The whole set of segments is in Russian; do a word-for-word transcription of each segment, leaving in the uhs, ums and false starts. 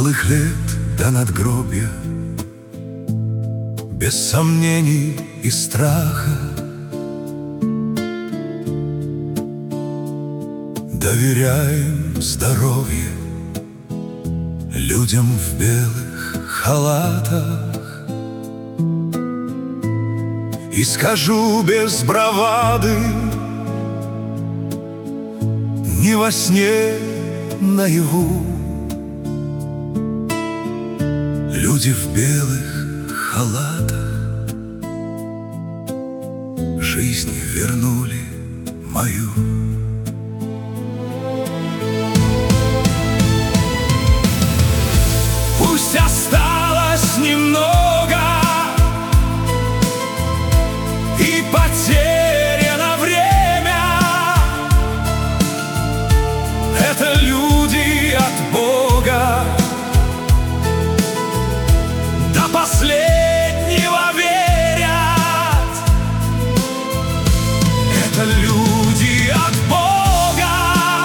малых лет до надгробья, без сомнений и страха, доверяем здоровье людям в белых халатах. И скажу без бравады, не во сне, наяву, люди в белых халатах жизнь вернули мою. Пусть осталось немного и потеряно время, это люди от Бога до последнего верят. Это люди от Бога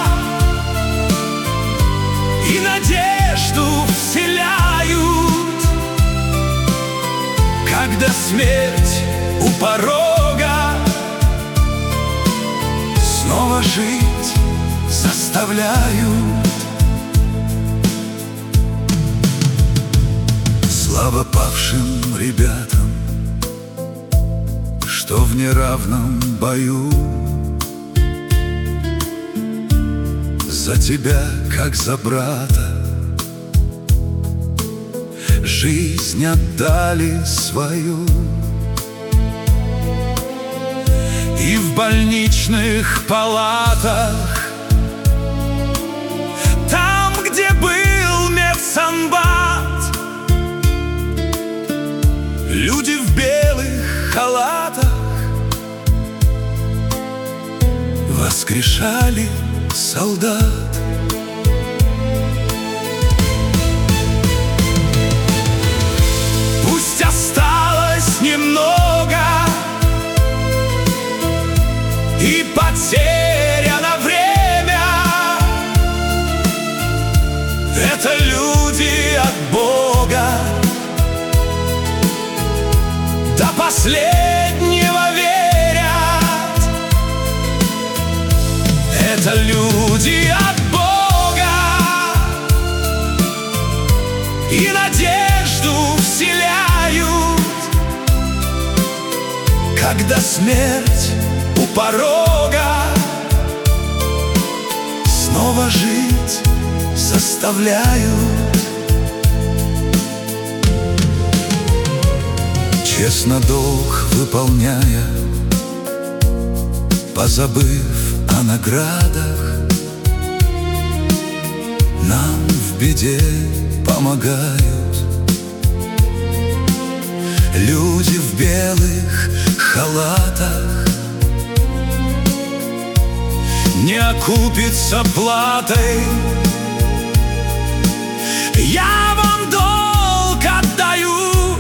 и надежду вселяют, когда смерть у порога, снова жить заставляют. Слава павшим ребятам, что в неравном бою за тебя, как за брата, жизнь отдали свою. И в больничных палатах, там, где был медсанбат, люди в белых халатах воскрешали солдат. Пусть осталось немного и потеряно время, это люди от Бога до последнего верят. Это люди от Бога и надежду вселяют, когда смерть у порога, снова жить заставляют. Честно долг выполняя, позабыв о наградах, нам в беде помогают люди в белых халатах. Не окупится платой, я вам долг отдаю.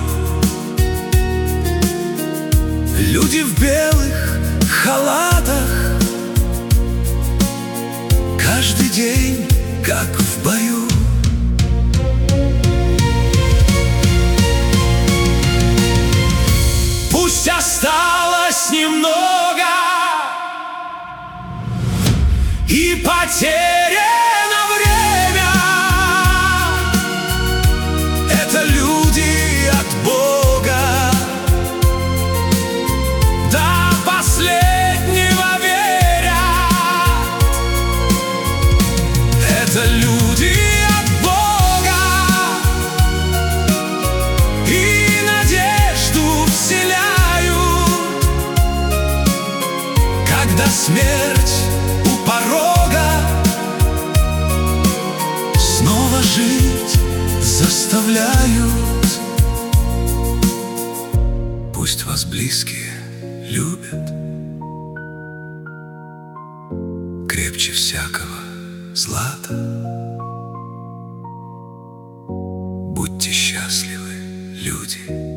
Люди в белых халатах каждый день, как в бою. Пусть осталось немного и потеряно время, это люди от Бога до последнего верят. Это люди от Бога и надежду вселяют, когда смерть у порога, снова жить заставляют. Пусть вас близкие любят крепче всякого злата. Будьте счастливы, люди.